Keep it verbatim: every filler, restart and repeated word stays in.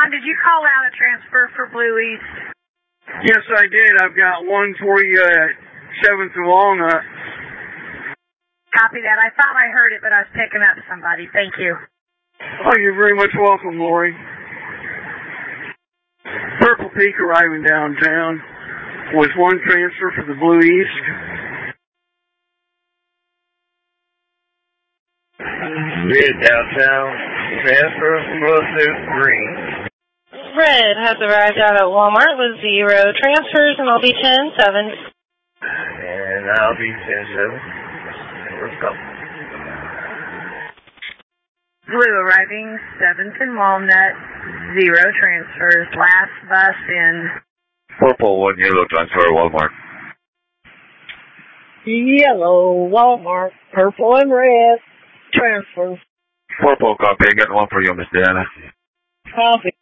John, did you call out a transfer for Blue East? Yes, I did. I've got one forty-seventh and Walnut. Copy that. I thought I heard it, but I was picking up somebody. Thank you. Oh, you're very much welcome, Lori. Purple Peak arriving downtown with one transfer for the Blue East. Red downtown, transfer from Rosewood Green. Red has arrived out at Walmart with zero transfers, and I'll be ten seven. And I'll be ten seven. Let's go. Blue arriving, seventh and Walnut, zero transfers, last bus in. Purple, one yellow transfer, Walmart. Yellow, Walmart, purple and red, transfer. Purple copy, I got one for you, Miss Diana. Copy.